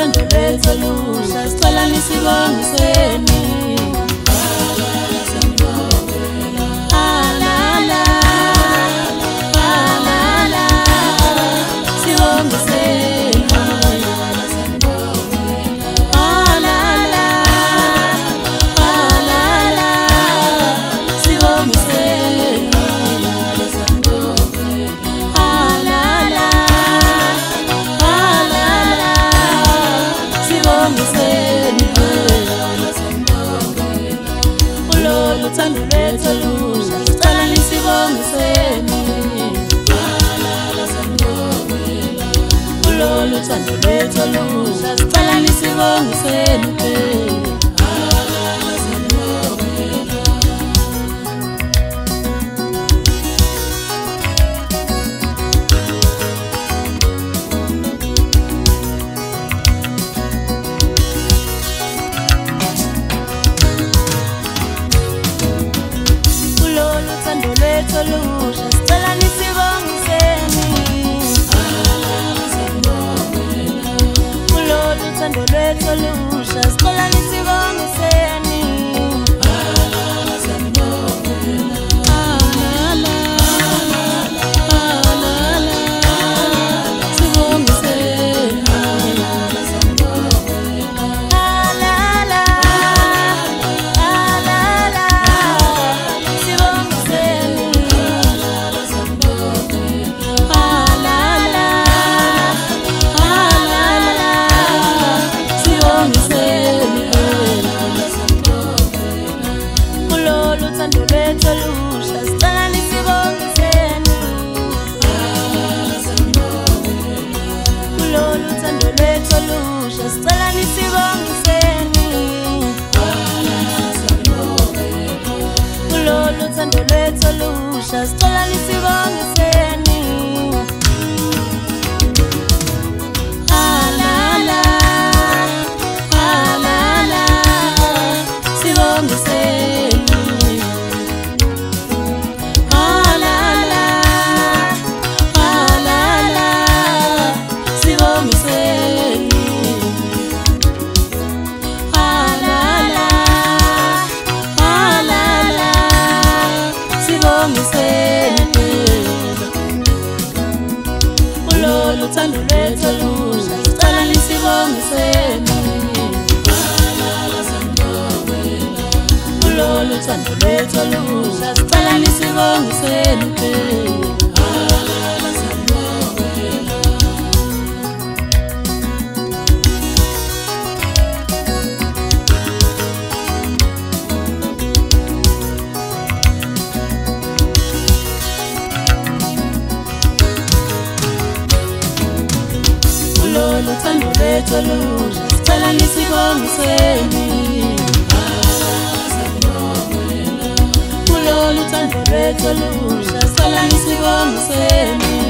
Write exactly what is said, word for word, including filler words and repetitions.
luthando lwethu olusha sicela nisibongiseni. Luthando lwethu olusha sicela nisibongiseni. Kulo luthando lwethu olusha sicela nisibongiseni. Olusha sicela nisibongiseni. Kulo luthando lwethu olusha sicela nisibongiseni. Sicela nisibongiseni. Ah la la, ah la la, sibongiseni. Ah la la, ah la la, sibongiseni. Ah la la, ah la la, sibongiseni. Luthando lwethu olusha sicela nisibongiseni. Kulo luthando lwethu olusha sicela nisibongiseni. Luthando lwethu olusha sicela nisibongiseni. Kulo luthando lwethu olusha sicela nisibongiseni.